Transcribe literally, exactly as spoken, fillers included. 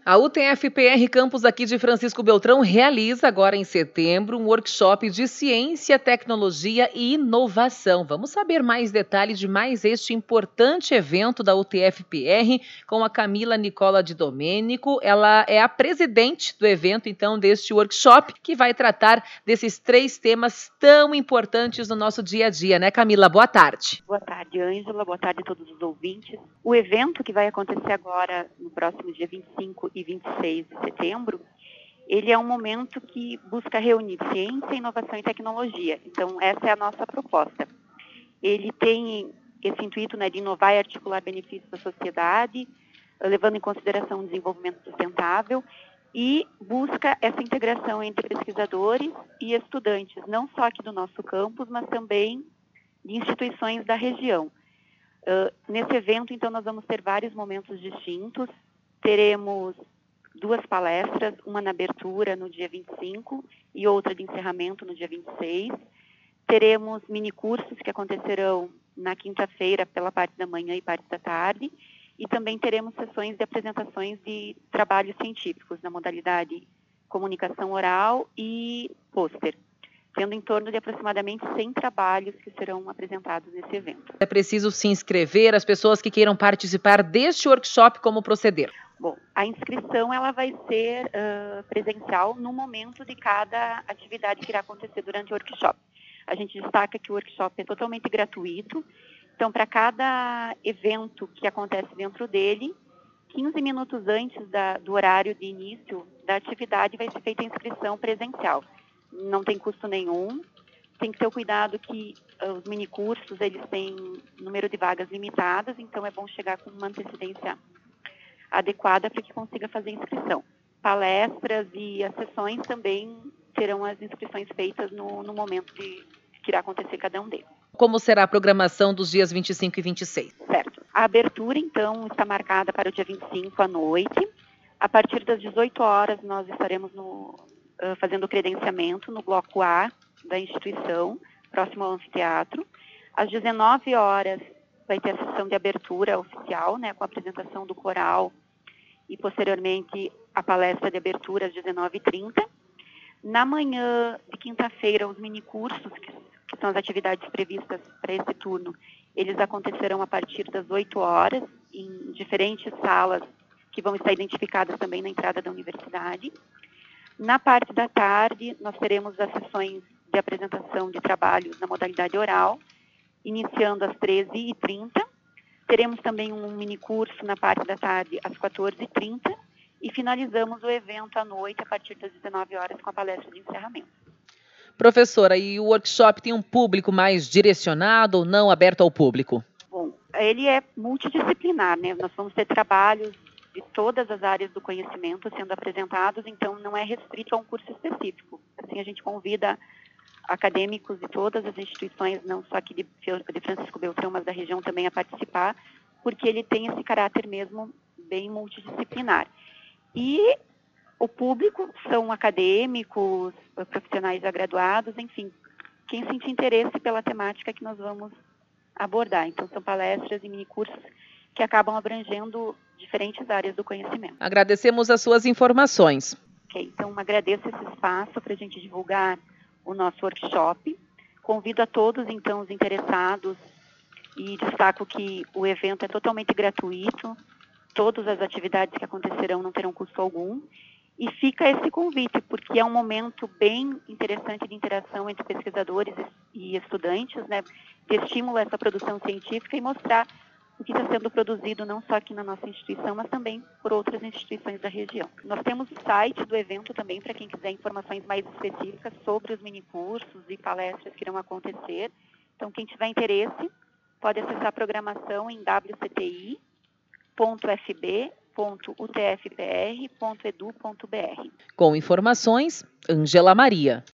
A U T F P R Campus aqui de Francisco Beltrão realiza agora em setembro um workshop de ciência, tecnologia e inovação. Vamos saber mais detalhes de mais este importante evento da U T F P R com a Camila Nicola de Domênico. Ela é a presidente do evento, então, deste workshop, que vai tratar desses três temas tão importantes no nosso dia a dia, né, Camila? Boa tarde. Boa tarde, Ângela. Boa tarde a todos os ouvintes. O evento que vai acontecer agora no próximo dia vinte e cinco e vinte e seis de setembro, ele é um momento que busca reunir ciência, inovação e tecnologia. Então, essa é a nossa proposta. Ele tem esse intuito, né, de inovar e articular benefícios da sociedade, levando em consideração o desenvolvimento sustentável, e busca essa integração entre pesquisadores e estudantes, não só aqui do nosso campus, mas também de instituições da região. Uh, nesse evento, então, nós vamos ter vários momentos distintos. Teremos duas palestras, uma na abertura no dia vinte e cinco e outra de encerramento no dia vinte e seis. Teremos minicursos que acontecerão na quinta-feira pela parte da manhã e parte da tarde. E também teremos sessões de apresentações de trabalhos científicos na modalidade comunicação oral e pôster, tendo em torno de aproximadamente cem trabalhos que serão apresentados nesse evento. É preciso se inscrever, as pessoas que queiram participar deste workshop, como proceder? Bom, a inscrição ela vai ser uh, presencial no momento de cada atividade que irá acontecer durante o workshop. A gente destaca que o workshop é totalmente gratuito, então para cada evento que acontece dentro dele, quinze minutos antes da, do horário de início da atividade vai ser feita a inscrição presencial. Não tem custo nenhum, tem que ter o cuidado que uh, os minicursos eles têm número de vagas limitadas, então é bom chegar com uma antecedência adequada para que consiga fazer a inscrição. Palestras e as sessões também terão as inscrições feitas no, no momento de que irá acontecer cada um deles. Como será a programação dos dias vinte e cinco e vinte e seis? Certo. A abertura, então, está marcada para o dia vinte e cinco à noite. A partir das dezoito horas, nós estaremos no, uh, fazendo o credenciamento no bloco A da instituição, próximo ao anfiteatro. Às dezenove horas, vai ter a sessão de abertura oficial, né, com a apresentação do coral e, posteriormente, a palestra de abertura às dezenove e trinta. Na manhã de quinta-feira, os minicursos, que, que são as atividades previstas para esse turno, eles acontecerão a partir das oito horas, em diferentes salas que vão estar identificadas também na entrada da universidade. Na parte da tarde, nós teremos as sessões de apresentação de trabalhos na modalidade oral, iniciando às treze e trinta. Teremos também um minicurso na parte da tarde às quatorze e trinta e finalizamos o evento à noite a partir das dezenove horas com a palestra de encerramento. Professora, e o workshop tem um público mais direcionado ou não, aberto ao público? Bom, ele é multidisciplinar, né? Nós vamos ter trabalhos de todas as áreas do conhecimento sendo apresentados, então não é restrito a um curso específico. Assim, a gente convida acadêmicos de todas as instituições, não só aqui de, de Francisco Beltrão, mas da região também a participar, porque ele tem esse caráter mesmo bem multidisciplinar. E o público são acadêmicos, profissionais já graduados, enfim, quem sentir interesse pela temática que nós vamos abordar. Então, são palestras e minicursos que acabam abrangendo diferentes áreas do conhecimento. Agradecemos as suas informações. Ok, então agradeço esse espaço para a gente divulgar o nosso workshop. Convido a todos, então, os interessados e destaco que o evento é totalmente gratuito, todas as atividades que acontecerão não terão custo algum. E fica esse convite, porque é um momento bem interessante de interação entre pesquisadores e estudantes, né, que estimula essa produção científica e mostrar o que está sendo produzido não só aqui na nossa instituição, mas também por outras instituições da região. Nós temos o site do evento também, para quem quiser informações mais específicas sobre os minicursos e palestras que irão acontecer. Então, quem tiver interesse, pode acessar a programação em w c t i ponto f b ponto u t f p r ponto edu ponto b r. Com informações, Ângela Maria.